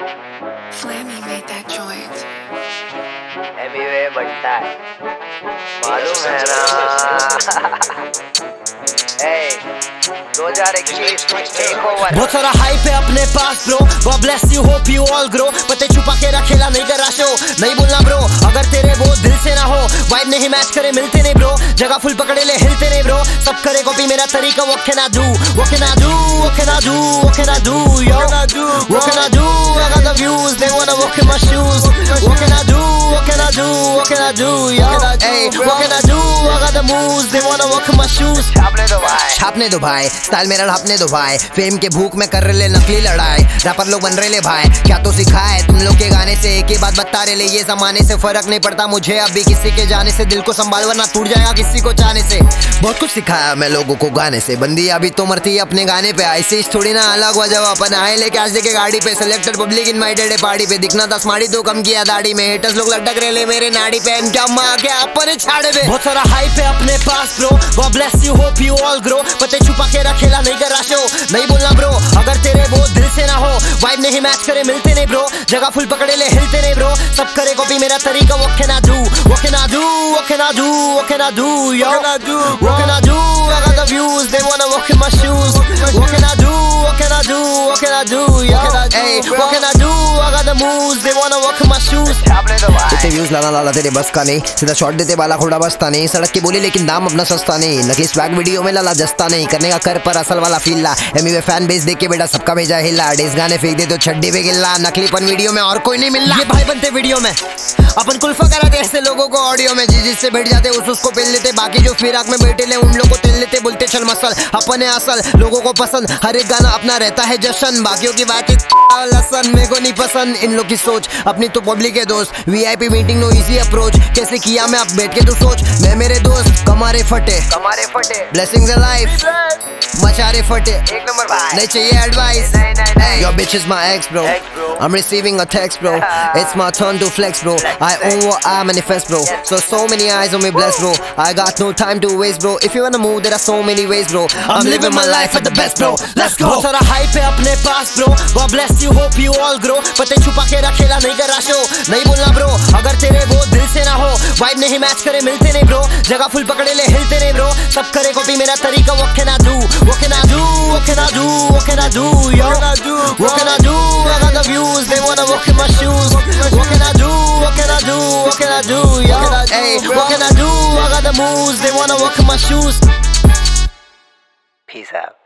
Flammy made that joint. Emiway बनता है, मालूम है ना। 2021 बहुत सारा हाइप है अपने पास bro, God bless you, hope you all grow। पते छुपा के रखेला नहीं करा शो, नहीं बोलना ब्रो अगर तेरे वो दिल से ना हो। वाइब नहीं मैच करे मिलते नहीं ब्रो, जगह फुल पकड़े ले हिलते नहीं ब्रो। सब करे कॉपी मेरा तरीका, what can I do, what can I do, what can I do, what can I do, yo, what can I do, I got the views, they wanna walk in my shoes, what can I do, what can I do, what can I do, yo, hey, what can I do, I got the moves, they wanna walk in my shoes। छापने दो भाई, style मेरा ढापने दो भाई, fame के भूख में कर रहे नकली लड़ाई, रैपर लोग बन रहे भाई, क्या तो सिखाए तुम लोग के गाने से, एक ही बात बता रहे ये जमाने से फर्क नहीं पड़ता मुझे अभी किसी के जाने से, दिल को संभाल वरना टूट जाएगा किसी को चाहने से। बहुत कुछ सिखाया मैं लोगों को गाने से, बंदी अभी तो मरती है अपने गाने पे, ऐसे थोड़ी ना अलग वजह अपन आए लेके आज के गाड़ी पे, सिलेक्टेड पब्लिक इनवाइटेड है पार्टी पे, दिखना था स्मार्टी तो कम किया दाढ़ी में, हेटर्स लोग लटक रहे मेरे नाड़ी पे, क्या माँ क्या अपने छाड़े पे। बहुत सारा हाइप है अपने पास bro, God bless you, hope you all grow। पते छुपा के रखेला नहीं करा शो, नहीं बोलना ब्रो अगर तेरे वो दिल से ना हो। वाइब नहीं मैच करे मिलते नहीं ब्रो, जगह फुल पकड़े ले हिलते नहीं ब्रो। सब करे कॉपी मेरा तरीका, what can I do, what can I do, what can I do, what can I do, yo, what can I do, I got the views, they wanna walk in my shoes, what can I do, what can I do, what can I do, yo, hey, what can I do, I got the moves, they wanna walk in my shoes। इतने views लाना तेरे बस का नहीं, सीधा shot देते बाला खोड़ा बसता नहीं, सड़क की बोली लेकिन दाम अपना सस्ता नहीं, नकली स्वैग वीडियो में लाला जस्ता नहीं, करने का कर पर असल वाला फील ला, एमिवे फैन बेस देख के बेटा सबका भेजा हिला, डेस गाने फेंक दे तो छड्डी पे गिल्ला, नकलीपन वीडियो में और कोई नहीं मिलना, ये भाई बनते वीडियो में अपन कुल्फा कराते ऐसे लोगों को ऑडियो में, जिससे बैठ जाते उसको पेल लेते, बाकी जो फिराक में बैठे ले उन लोगों को तेल लेते, बोलते चल मसल अपने असल, लोगों को पसंद हर एक गाना अपना रहता है जश्न, बाकियों की बात लसन मेरे को नहीं पसंद, इन लोग की सोच अपनी तो पब्लिक है दोस्त, VIP meeting no easy approach, कैसे किया मैं अब बैठ के तू सोच, मैं मेरे दोस्त कमारे फटे ब्लेसिंग्स इन लाइफ मचारे फटे, एक नंबर भाई नहीं चाहिए advice, your bitch is my ex bro, I'm receiving a text bro, it's my turn to flex bro, I own what I manifest bro, so many eyes on me blessed bro, I got no time to waste bro, if you wanna move there are so many ways bro, I'm living my life at the best bro, let's go। बहुत सारा hype है अपने पास bro, God bless you, hope you all grow। पते छुपा के रखेला नहीं करा शो, नहीं बोलना ब्रो अगर तेरे वो दिल से ना हो। वाइब नहीं मैच करे मिलते नहीं ब्रो, जगह फुल पकड़े ले हिलते नहीं ब्रो। सब करे कॉपी मेरा तरीका, what can I do, what can I do, what can I do, what can I do, yo, what can I do, I got the views, they wanna walk in my shoes, what can I do, what can I do, what can I do, yo, hey, what can I do, I got the moves, they wanna walk in my shoes। Peace out।